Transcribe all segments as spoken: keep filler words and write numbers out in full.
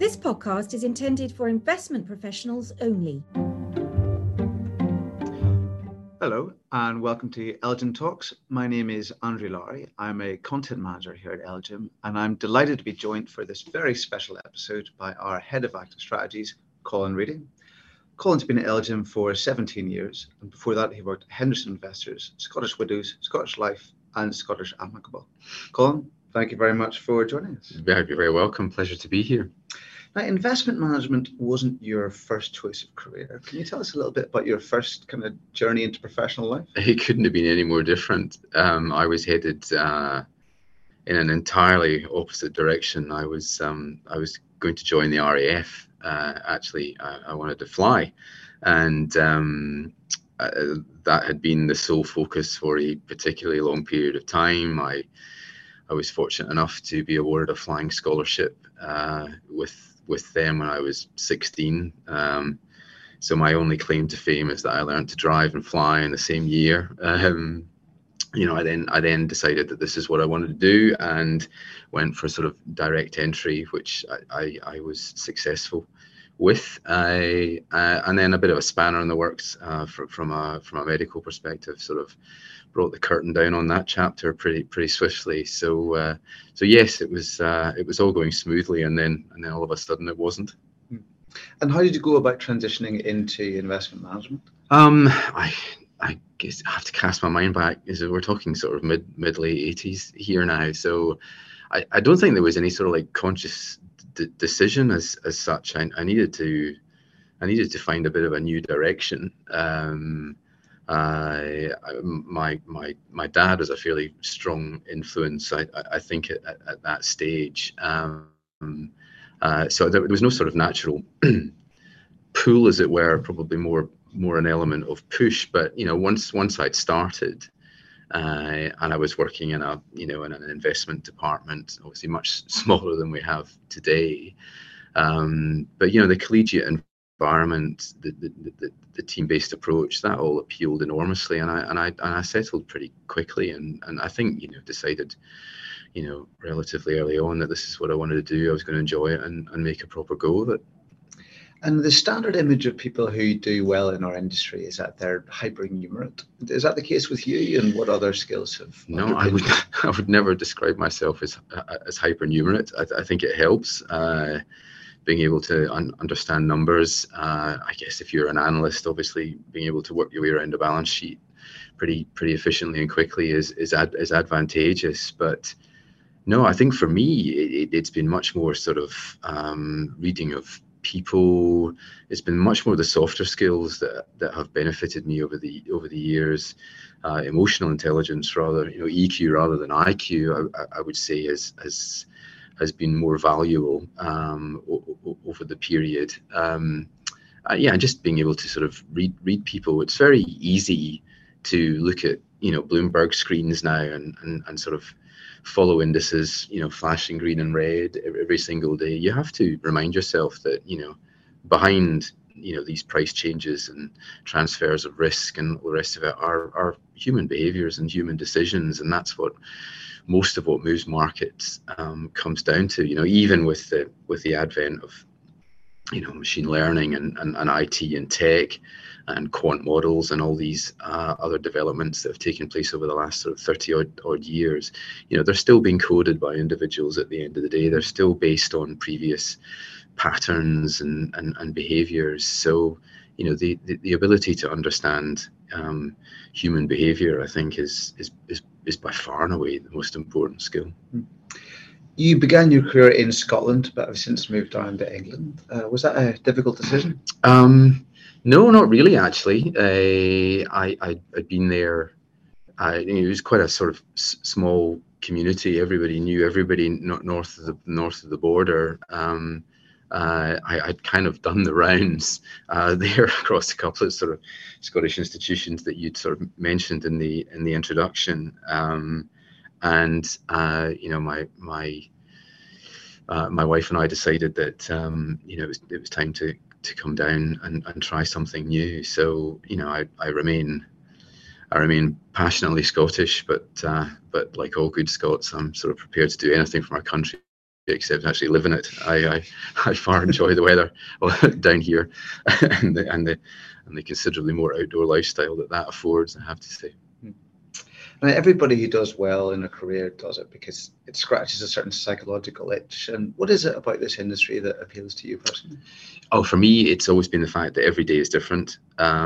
This podcast is intended for investment professionals only. Hello and welcome to Elgin Talks. My name is Andrew Lowry. I'm a content manager here at Elgin, and I'm delighted to be joined for this very special episode by our Head of Active Strategies, Colin Reading. Colin's been at Elgin for seventeen years, and before that he worked at Henderson Investors, Scottish Widows, Scottish Life and Scottish Amicable. Colin, thank you very much for joining us. You're very welcome. Pleasure to be here. Now, investment management wasn't your first choice of career. Can you tell us a little bit about your first kind of journey into professional life? It couldn't have been any more different. Um, I was headed uh, in an entirely opposite direction. I was um, I was going to join the R A F. Uh, actually, I, I wanted to fly, and um, uh, that had been the sole focus for a particularly long period of time. I I was fortunate enough to be awarded a flying scholarship uh, with with them when I was sixteen. Um, so my only claim to fame is that I learned to drive and fly in the same year. Um, you know, I then I then decided that this is what I wanted to do and went for sort of direct entry, which I, I, I was successful with. I, uh, and then a bit of a spanner in the works uh, for, from a from a medical perspective, sort of brought the curtain down on that chapter pretty pretty swiftly. So uh, so yes, it was uh, it was all going smoothly, and then and then all of a sudden it wasn't. And how did you go about transitioning into investment management? Um, I I guess I have to cast my mind back. Is we're talking sort of mid mid late eighties here now. So I, I don't think there was any sort of like conscious d- decision as as such. I, I needed to I needed to find a bit of a new direction. Um, Uh, my my my dad was a fairly strong influence, I I think, at, at that stage. Um, uh, so there, there was no sort of natural pull, as it were. Probably more more an element of push. But you know, once once I'd started, uh, and I was working in a you know in an investment department, obviously much smaller than we have today. Um, but you know, the collegiate environment, the the, the, the team-based approach, that all appealed enormously, and I and I and I settled pretty quickly, and and I think you know decided, you know, relatively early on that this is what I wanted to do. I was going to enjoy it and, and make a proper go of it. And the standard image of people who do well in our industry is that they're hyper-numerate. Is that the case with you? And what other skills have? No, I would I would never describe myself as as hyper-numerate. I, I think it helps. Uh, being able to un- understand numbers. Uh, I guess if you're an analyst, obviously being able to work your way around a balance sheet pretty pretty efficiently and quickly is is ad- is advantageous. But no, I think for me it, it's been much more sort of um, reading of people. It's been much more the softer skills that that have benefited me over the over the years. Uh, emotional intelligence, rather, you know, E Q rather than I Q, I, I would say is as has been more valuable um, o- o- over the period. Um, uh, yeah, just being able to sort of read read people. It's very easy to look at you know Bloomberg screens now and and, and sort of follow indices, you know, flashing green and red every, every single day. You have to remind yourself that you know behind you know these price changes and transfers of risk and all the rest of it are are human behaviors and human decisions, and that's what most of what moves markets um, comes down to. You know, even with the with the advent of you know machine learning and, and, and I T and tech and quant models and all these uh, other developments that have taken place over the last sort of thirty odd, odd years, you know, they're still being coded by individuals at the end of the day. They're still based on previous patterns and, and, and behaviors. So, you know, the, the, the ability to understand um, human behavior, I think, is, is is is by far and away the most important skill. You began your career in Scotland, but have since moved down to England. Uh, was that a difficult decision? Um, no, not really, actually. Uh, I, I, I'd been there. I, it was quite a sort of s- small community. Everybody knew everybody north of the north of the border. Um, uh, I, I'd kind of done the rounds uh, there across a couple of sort of Scottish institutions that you'd sort of mentioned in the in the introduction, um, and uh, you know my my uh, my wife and I decided that um, you know it was it was time to to come down and, and try something new. So you know I I remain. I remain passionately Scottish, but uh, but like all good Scots, I'm sort of prepared to do anything for my country except actually living it. I I, I far enjoy the weather down here, and the, and the and the considerably more outdoor lifestyle that that affords, I have to say. And everybody who does well in a career does it because it scratches a certain psychological itch. And what is it about this industry that appeals to you personally? Oh, for me, it's always been the fact that every day is different.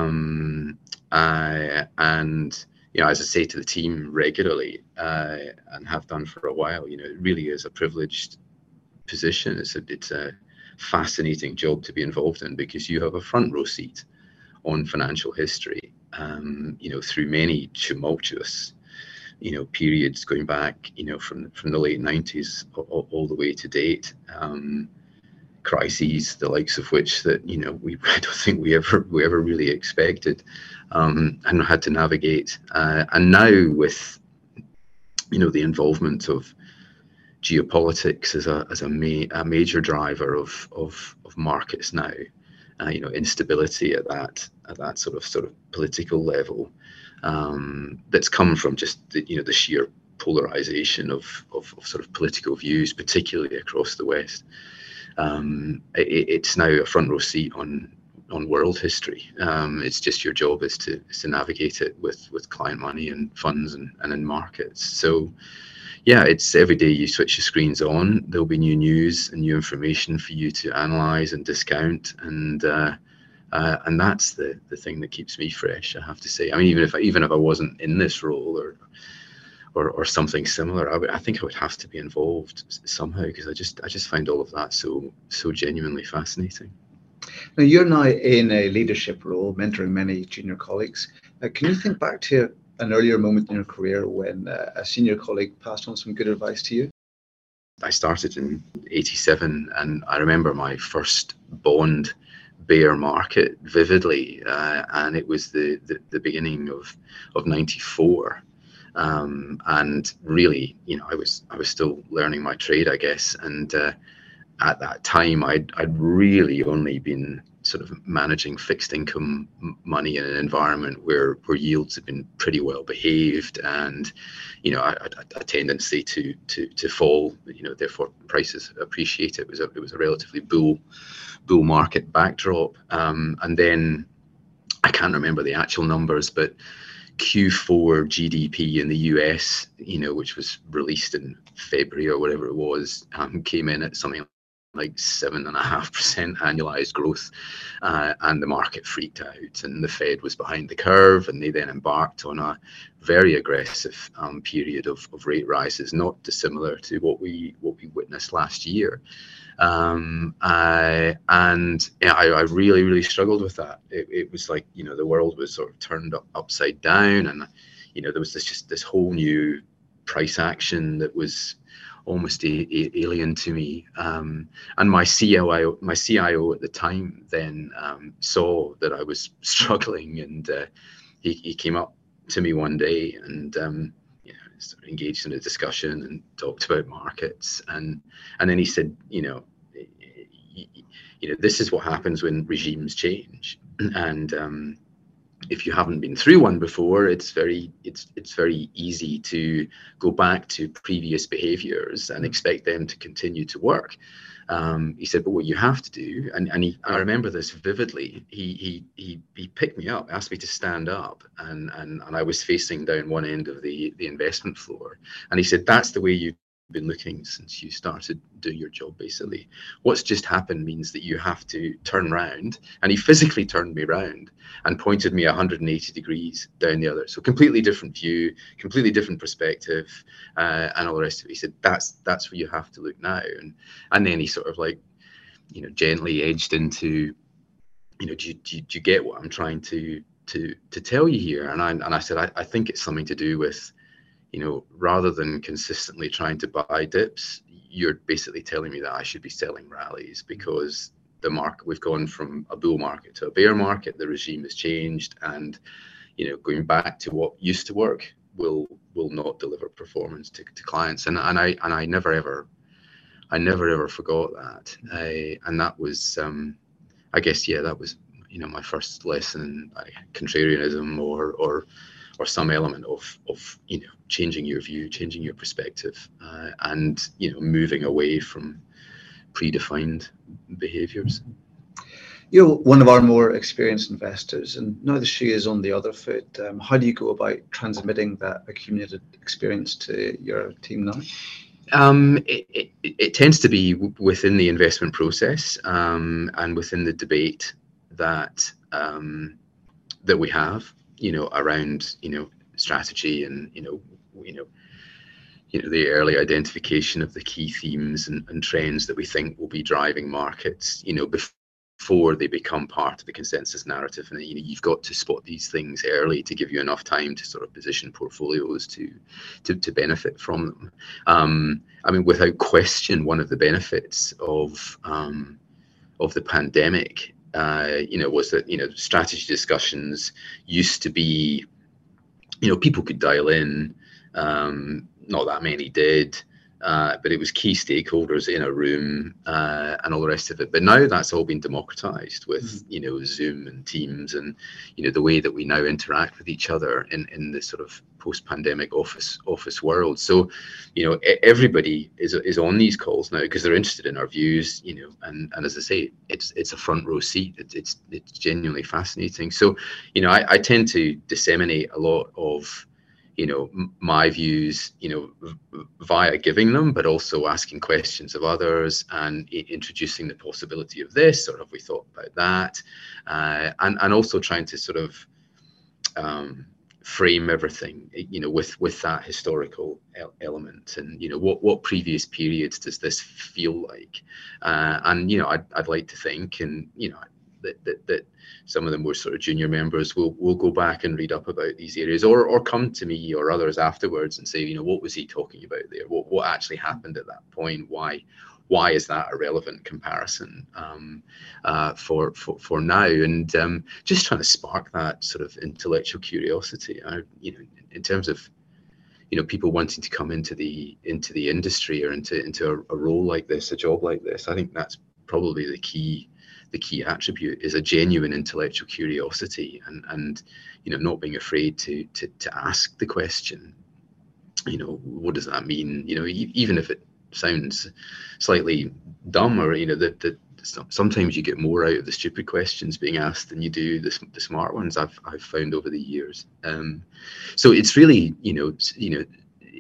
Um, uh, and, you know, as I say to the team regularly, uh, and have done for a while, you know, it really is a privileged position. It's a, it's a fascinating job to be involved in because you have a front row seat on financial history, um, you know, through many tumultuous, you know, periods going back, you know, from from the late nineties all, all the way to date. Um, crises, the likes of which that, you know, we I don't think we ever we ever really expected, um, and had to navigate. Uh, and now with, you know, the involvement of geopolitics as a as a, ma- a major driver of of of markets now, uh, you know, instability at that at that sort of sort of political level, um, that's come from just the, you know, the sheer polarization of, of of sort of political views, particularly across the West. Um, it, it's now a front row seat on on world history. Um, it's just your job is to is to navigate it with with client money and funds and, and in markets. So yeah, it's every day you switch your screens on, there'll be new news and new information for you to analyze and discount, and uh, uh, and that's the the thing that keeps me fresh, I have to say. I mean, even if I, even if I wasn't in this role or or, or something similar, I, would, I think I would have to be involved somehow, because I just I just find all of that so so genuinely fascinating. Now, you're now in a leadership role, mentoring many junior colleagues. Uh, can you think back to an earlier moment in your career when uh, a senior colleague passed on some good advice to you? I started in eighty-seven, and I remember my first bond bear market vividly, uh, and it was the, the, the beginning of, of ninety-four. Um, and really, you know, I was I was still learning my trade, I guess, and uh, at that time, I'd I'd really only been sort of managing fixed income money in an environment where where yields had been pretty well behaved, and you know, a, a tendency to to to fall. You know, therefore prices appreciate. It was a it was a relatively bull bull market backdrop, um, and then I can't remember the actual numbers, but Q four G D P in the U S, you know, which was released in February or whatever it was, um, came in at something like seven and a half percent annualized growth, uh, and the market freaked out, and the Fed was behind the curve, and they then embarked on a very aggressive um, period of, of rate rises, not dissimilar to what we what we witnessed last year. Um, I, and yeah, I, I really, really struggled with that. It, it was like, you know, the world was sort of turned up, upside down, and, you know, there was this just this whole new price action that was almost a, a, alien to me. Um, and my C O I O, my C I O at the time then um, saw that I was struggling, and uh, he, he came up to me one day and um, you know, sort of engaged in a discussion and talked about markets, and and then he said, you know, you know, this is what happens when regimes change, and um, if you haven't been through one before, it's very it's it's very easy to go back to previous behaviors and expect them to continue to work. Um, he said, but what you have to do, and, and he, I remember this vividly, he, he he he picked me up, asked me to stand up, and, and, and I was facing down one end of the, the investment floor. And he said, that's the way you've been looking since you started doing your job, basically. What's just happened means that you have to turn round. And he physically turned me round and pointed me one hundred eighty degrees down the other. So completely different view, completely different perspective, uh, and all the rest of it. He said, that's that's where you have to look now. And and then he sort of like, you know, gently edged into, you know, do you, do you, do you get what I'm trying to to to tell you here? And I and I said, I, I think it's something to do with, you know, rather than consistently trying to buy dips, you're basically telling me that I should be selling rallies, because the market, we've gone from a bull market to a bear market, the regime has changed, and, you know, going back to what used to work will will not deliver performance to, to clients. And and I and I never ever I never ever forgot that. I, and that was um I guess, yeah, that was, you know, my first lesson in like, contrarianism or or or some element of of you know changing your view, changing your perspective, uh, and you know moving away from predefined behaviors. You're one of our more experienced investors, and now the shoe is on the other foot. Um, how do you go about transmitting that accumulated experience to your team now? Um, it, it, it tends to be w- within the investment process um, and within the debate that um, that we have, you know, around you know strategy and you know you know you know the early identification of the key themes and, and trends that we think will be driving markets, you know, before. before they become part of the consensus narrative. And you know, you've got to spot these things early to give you enough time to sort of position portfolios to to, to benefit from them. Um, I mean, without question, one of the benefits of um, of the pandemic, uh, you know, was that, you know, strategy discussions used to be, you know, people could dial in, um, not that many did. Uh, but it was key stakeholders in a room uh, and all the rest of it. But now that's all been democratized with, mm. you know, Zoom and Teams and, you know, the way that we now interact with each other in, in this sort of post-pandemic office office world. So, you know, everybody is is on these calls now because they're interested in our views, you know, and, and as I say, it's it's a front row seat. It, it's it's genuinely fascinating. So, you know, I, I tend to disseminate a lot of you know, my views, you know, via giving them, but also asking questions of others and I- introducing the possibility of this, or have we thought about that? Uh, and, and also trying to sort of um, frame everything, you know, with, with that historical el- element and, you know, what, what previous periods does this feel like? Uh, and, you know, I'd, I'd like to think, and, you know, that, that, that some of the more sort of junior members will will go back and read up about these areas, or or come to me or others afterwards and say, you know, what was he talking about there? What what actually happened at that point? Why why is that a relevant comparison um, uh, for, for for now? And um, just trying to spark that sort of intellectual curiosity. I, you know, in terms of you know people wanting to come into the into the industry or into into a, a role like this, a job like this, I think that's probably the key. The key attribute is a genuine intellectual curiosity and, and you know, not being afraid to, to, to ask the question, you know, what does that mean? You know, e- even if it sounds slightly dumb or, you know, that that sometimes you get more out of the stupid questions being asked than you do the, the smart ones I've, I've found over the years. Um, so it's really, you know, you know,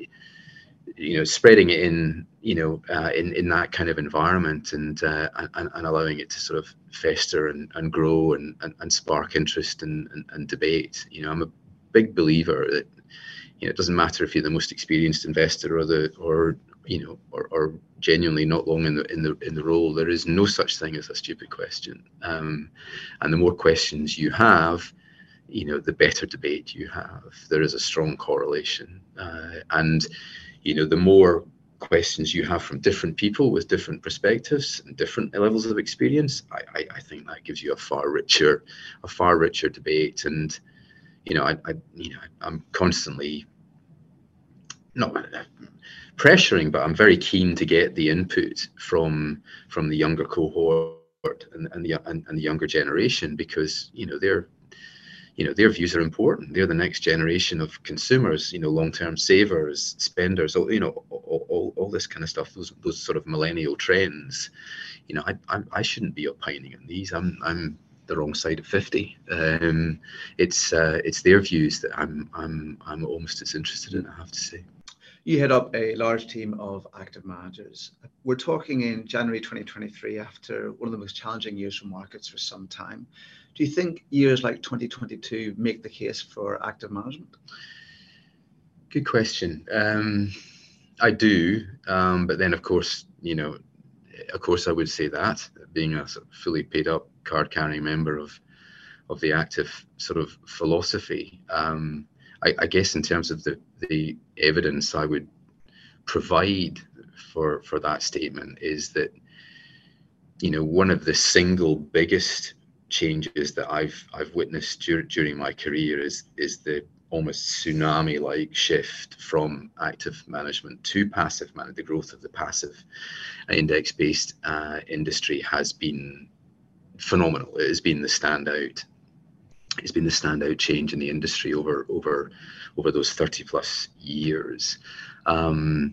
you know, spreading it in, you know, uh, in, in that kind of environment and, uh, and and allowing it to sort of fester and, and grow and, and, and spark interest and, and, and debate. You know, I'm a big believer that, you know, it doesn't matter if you're the most experienced investor or the, or, you know, or, or genuinely not long in the, in the, in the role, there is no such thing as a stupid question. Um, and the more questions you have, you know, the better debate you have. There is a strong correlation. Uh, and, you know, the more questions you have from different people with different perspectives and different levels of experience, I, I, I think that gives you a far richer, a far richer debate. And, you know, I, I you know, I'm constantly not pressuring, but I'm very keen to get the input from from the younger cohort and, and the and, and the younger generation, because, you know, they're you know, their views are important. They're the next generation of consumers, you know, long-term savers, spenders, all, you know, all, all, all this kind of stuff, those those sort of millennial trends. You know, I, I, I shouldn't be opining on these. I'm I'm the wrong side of fifty. Um, it's uh, it's their views that I'm I'm I'm almost as interested in, I have to say. You head up a large team of active managers. We're talking in January twenty twenty-three, after one of the most challenging years for markets for some time. Do you think years like twenty twenty-two make the case for active management? Good question. Um, I do, um, but then of course, you know, of course I would say that, being a sort of fully paid up card-carrying member of of the active sort of philosophy. Um, I, I guess in terms of the the evidence I would provide for for that statement is that, you know, one of the single biggest changes that I've I've witnessed dur- during my career is is the almost tsunami-like shift from active management to passive management. The growth of the passive index-based uh, industry has been phenomenal. It has been the standout it's been the standout change in the industry over over over those thirty plus years. Um,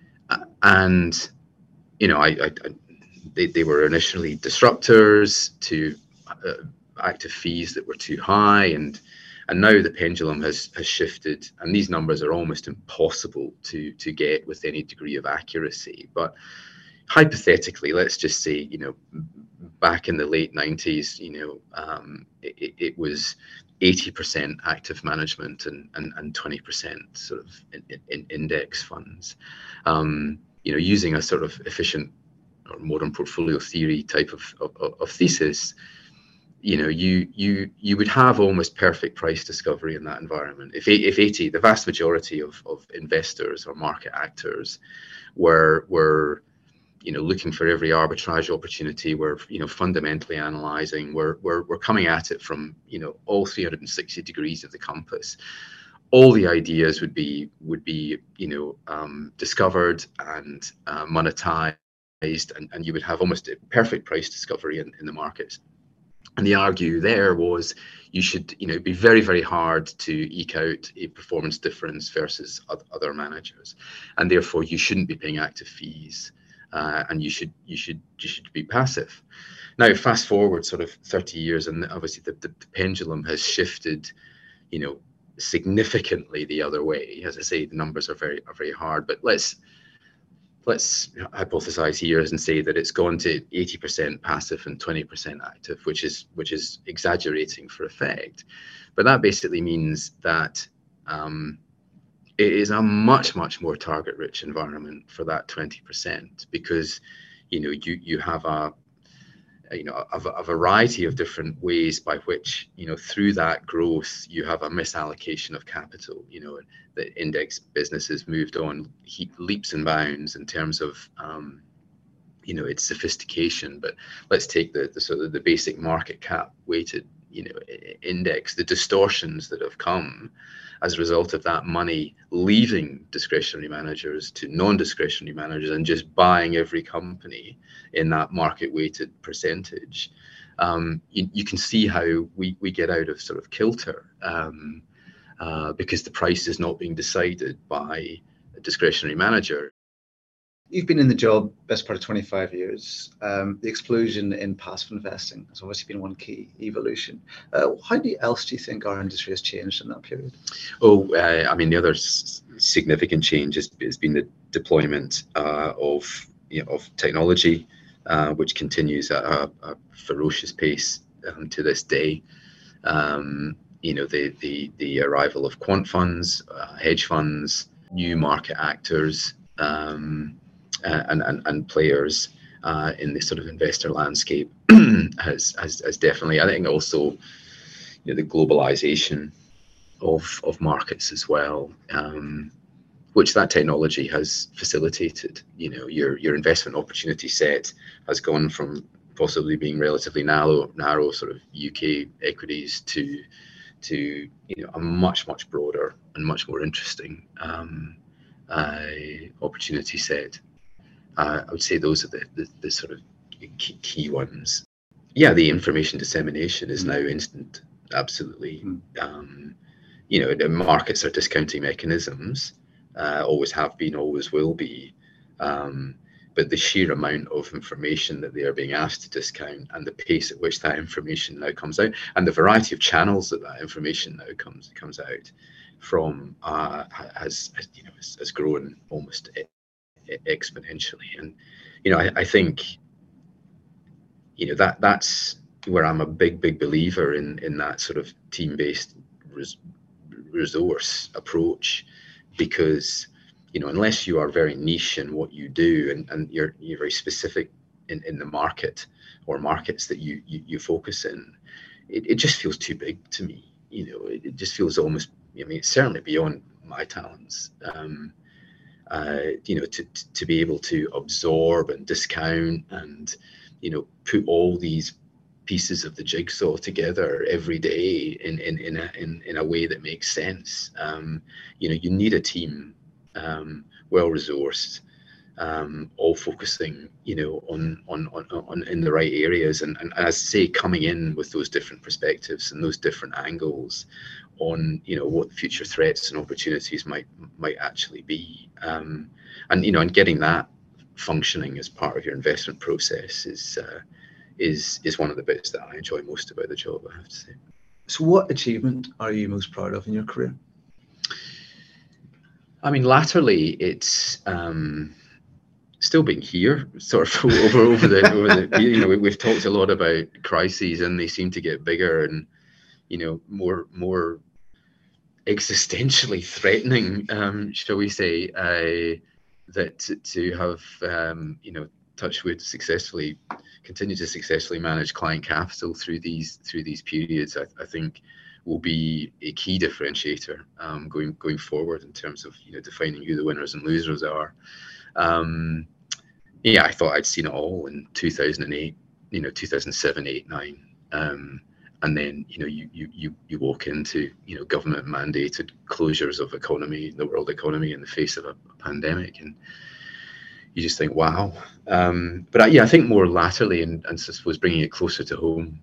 and you know, I, I, I they, they were initially disruptors to uh, active fees that were too high, and and now the pendulum has has shifted, and these numbers are almost impossible to to get with any degree of accuracy. But hypothetically, let's just say, you know, back in the late nineties, you know, um, it, it was eighty percent active management and and, and twenty percent sort of in, in index funds. Um, you know, using a sort of efficient or modern portfolio theory type of, of, of thesis, you know, you you you would have almost perfect price discovery in that environment. If if eighty, the vast majority of, of investors or market actors were were you know, looking for every arbitrage opportunity, we're, you know, fundamentally analyzing, we're, we're, we're coming at it from, you know, all three hundred sixty degrees of the compass. All the ideas would be, would be, you know, um, discovered and uh, monetized, and, and you would have almost a perfect price discovery in, in the markets. And the argue there was you should, you know, be very, very hard to eke out a performance difference versus other managers. And therefore you shouldn't be paying active fees. Uh, and you should you should you should be passive. Now, fast forward sort of thirty years, and obviously the, the, the pendulum has shifted, you know, significantly the other way. As I say, the numbers are very are very hard, but let's let's hypothesize here and say that it's gone to eighty percent passive and twenty percent active, which is which is exaggerating for effect. But that basically means that um, it is a much, much more target-rich environment for that twenty percent, because, you know, you you have a, you know, a, a variety of different ways by which, you know, through that growth, you have a misallocation of capital. You know, the index businesses moved on leaps and bounds in terms of, um, you know, its sophistication. But let's take the, the sort of the basic market cap weighted, you know, index, the distortions that have come as a result of that money leaving discretionary managers to non-discretionary managers and just buying every company in that market weighted percentage. Um, you, you can see how we, we get out of sort of kilter um, uh, because the price is not being decided by a discretionary manager. You've been in the job best part of twenty-five years. Um, the explosion in passive investing has obviously been one key evolution. Uh, how do you, else do you think our industry has changed in that period? Oh, uh, I mean, the other s significant change has, has been the deployment uh, of, you know, of technology, uh, which continues at a, a ferocious pace um, to this day. Um, you know, the, the, the arrival of quant funds, uh, hedge funds, new market actors, um, Uh, and, and and players uh, in the sort of investor landscape has, has has definitely, I think, also, you know, the globalization of of markets as well, um, which that technology has facilitated. You know, your your investment opportunity set has gone from possibly being relatively narrow narrow sort of U K equities to to you know a much much broader and much more interesting um, uh, opportunity set. Uh, I would say those are the, the, the sort of key, key ones. Yeah, the information dissemination is mm. now instant, absolutely. Mm. Um, you know, the markets are discounting mechanisms, uh, always have been, always will be. Um, but the sheer amount of information that they are being asked to discount and the pace at which that information now comes out and the variety of channels that that information now comes comes out from uh, has, you know, has, has grown almost exponentially. And you know, I, I think, you know, that that's where I'm a big big believer in in that sort of team-based res resource approach, because, you know, unless you are very niche in what you do and and you're you're very specific in in the market or markets that you you, you focus in, it, it just feels too big to me. You know, it, it just feels almost, I mean, it's certainly beyond my talents. Um, Uh, you know, to, to be able to absorb and discount and, you know, put all these pieces of the jigsaw together every day in in in a in, in a way that makes sense. Um, you know, you need a team, um, well resourced, um, all focusing, you know, on, on, on, on in the right areas. And, and as I say, coming in with those different perspectives and those different angles on, you know, what future threats and opportunities might might actually be. Um, and, you know, and getting that functioning as part of your investment process is, uh, is, is one of the bits that I enjoy most about the job, I have to say. So what achievement are you most proud of in your career? I mean, latterly, it's um, still being here, sort of over over the over the. You know, we, we've talked a lot about crises, and they seem to get bigger and, you know, more more existentially threatening, um, shall we say? Uh, that to, to have um, you know, touch wood, successfully continue to successfully manage client capital through these through these periods, I, I think will be a key differentiator um, going going forward in terms of, you know, defining who the winners and losers are. Um, yeah, I thought I'd seen it all in two thousand eight, you know, two thousand seven, eight, nine, um, and then, you know, you you you you walk into, you know, government mandated closures of economy, the world economy, in the face of a, a pandemic, and you just think, wow. Um, but I, yeah, I think more latterly, and, and I suppose bringing it closer to home.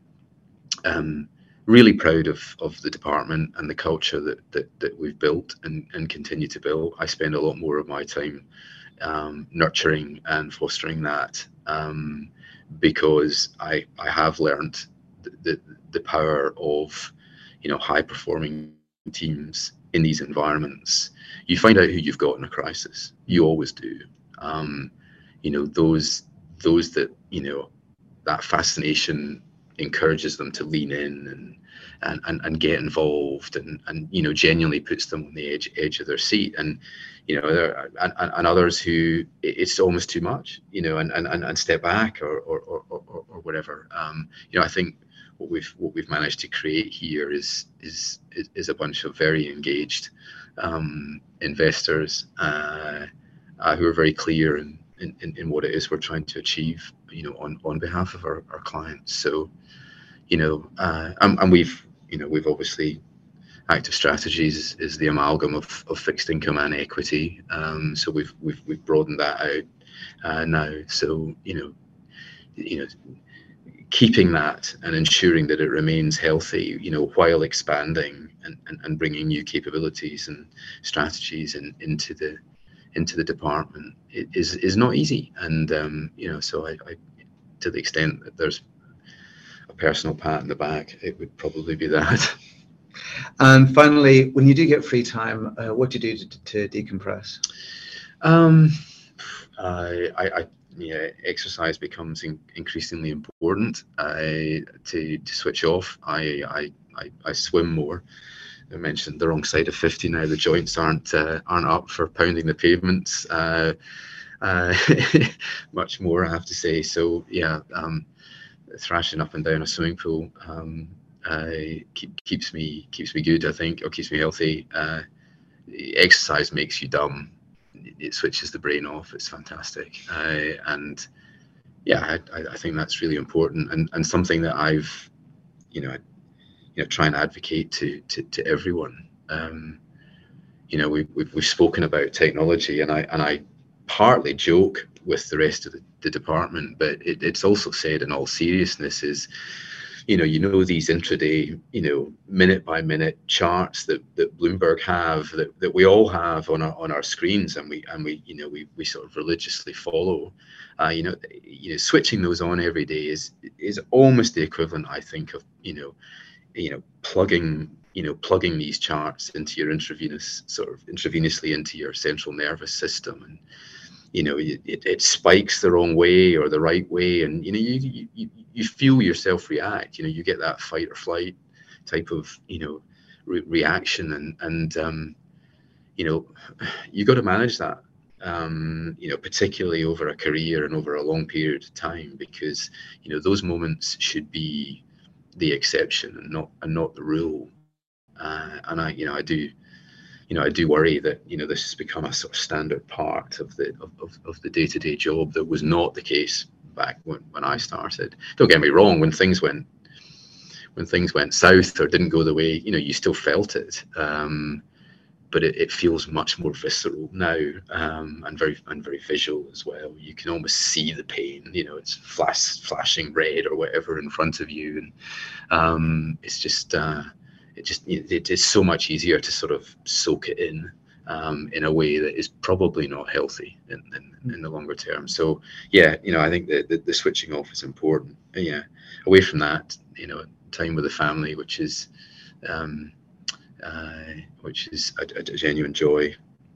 Um, really proud of of the department and the culture that that, that we've built and, and continue to build. I spend a lot more of my time um, nurturing and fostering that, um, because I I have learned the, the the power of, you know, high performing teams in these environments. You find out who you've got in a crisis. You always do. Um, you know, those those that, you know, that fascination encourages them to lean in and and and, and get involved, and and you know, genuinely puts them on the edge edge of their seat. And, you know, there and, and others who it's almost too much, you know, and and, and step back or or, or or or whatever. Um, you know, I think what we've what we've managed to create here is is is, is a bunch of very engaged um, investors uh, uh, who are very clear in, in in what it is we're trying to achieve, you know, on on behalf of our, our clients. So, you know, uh, and, and we've, you know, we've obviously, active strategies is, is the amalgam of, of fixed income and equity. Um, so we've we've we've broadened that out uh, now. So, you know, you know, keeping that and ensuring that it remains healthy, you know, while expanding and, and, and bringing new capabilities and strategies in, into the into the department is is not easy. And um, you know, so I, I, to the extent that there's a personal pat in the back, it would probably be that. And finally, when you do get free time, uh, what do you do to, to decompress? Um, I, I, I yeah, exercise becomes in, increasingly important. I to to switch off. I I I, I swim more. I mentioned the wrong side of fifty now. The joints aren't uh, aren't up for pounding the pavements uh, uh, much more, I have to say. So yeah, um, thrashing up and down a swimming pool um, uh, keep, keeps me keeps me good, I think, or keeps me healthy. Uh, exercise makes you dumb. It switches the brain off. It's fantastic, uh, and yeah, I, I think that's really important, and and something that I've, you know. You know, try and advocate to to, to everyone. Um, you know, we, we've we've spoken about technology, and I and I partly joke with the rest of the, the department, but it, it's also said in all seriousness is, you know, you know these intraday, you know, minute by minute charts that that Bloomberg have, that, that we all have on our on our screens, and we and we you know we we sort of religiously follow. Uh, you know, you know, switching those on every day is is almost the equivalent, I think, of you know. you know, plugging, you know, plugging these charts into your intravenous, sort of intravenously into your central nervous system. And, you know, it, it spikes the wrong way or the right way. And, you know, you, you, you feel yourself react, you know, you get that fight or flight type of, you know, re reaction. And, and um, you know, you got to manage that, um, you know, particularly over a career and over a long period of time, because, you know, those moments should be the exception and not and not the rule. Uh, and I, you know, I do, you know, I do worry that, you know, this has become a sort of standard part of the of, of, of the day-to-day job that was not the case back when, when I started. Don't get me wrong, when things went when things went south or didn't go the way, you know, you still felt it. Um, but it, it feels much more visceral now, um, and very and very visual as well. You can almost see the pain. You know, it's flash flashing red or whatever in front of you, and um, it's just uh, it just it is so much easier to sort of soak it in. Um, in a way that is probably not healthy in, in, in the longer term. So yeah, you know, I think that the, the switching off is important. And yeah, away from that, you know, time with the family, which is um, uh, which is a, a genuine joy,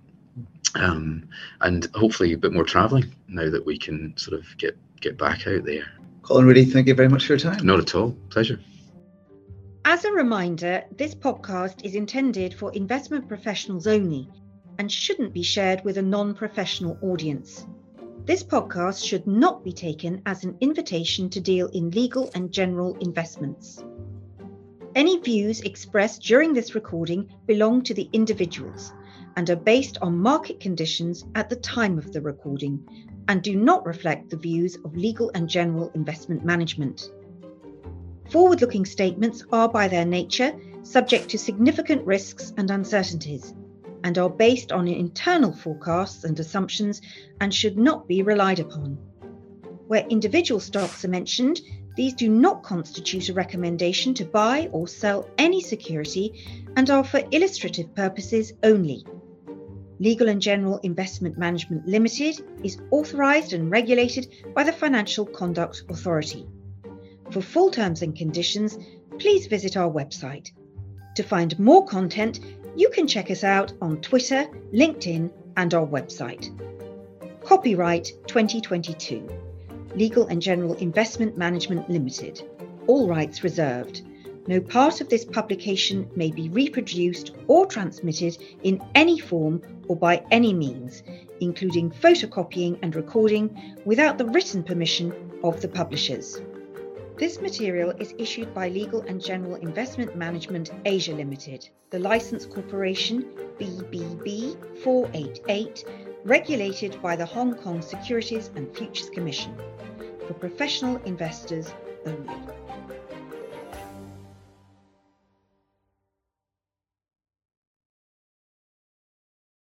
um, and hopefully a bit more traveling now that we can sort of get get back out there. Colin, really, thank you very much for your time. Not at all. Pleasure. As a reminder, this podcast is intended for investment professionals only and shouldn't be shared with a non-professional audience. This podcast should not be taken as an invitation to deal in legal and general investments. Any views expressed during this recording belong to the individuals and are based on market conditions at the time of the recording and do not reflect the views of Legal and General Investment Management. Forward-looking statements are by their nature subject to significant risks and uncertainties and are based on internal forecasts and assumptions and should not be relied upon. Where individual stocks are mentioned, these do not constitute a recommendation to buy or sell any security and are for illustrative purposes only. Legal and General Investment Management Limited is authorised and regulated by the Financial Conduct Authority. For full terms and conditions, please visit our website. To find more content, you can check us out on Twitter, LinkedIn, and our website. Copyright twenty twenty-two. Legal and General Investment Management Limited. All rights reserved. No part of this publication may be reproduced or transmitted in any form or by any means, including photocopying and recording, without the written permission of the publishers. This material is issued by Legal and General Investment Management Asia Limited, the Licensed Corporation B B B four eighty-eight, regulated by the Hong Kong Securities and Futures Commission, for professional investors only.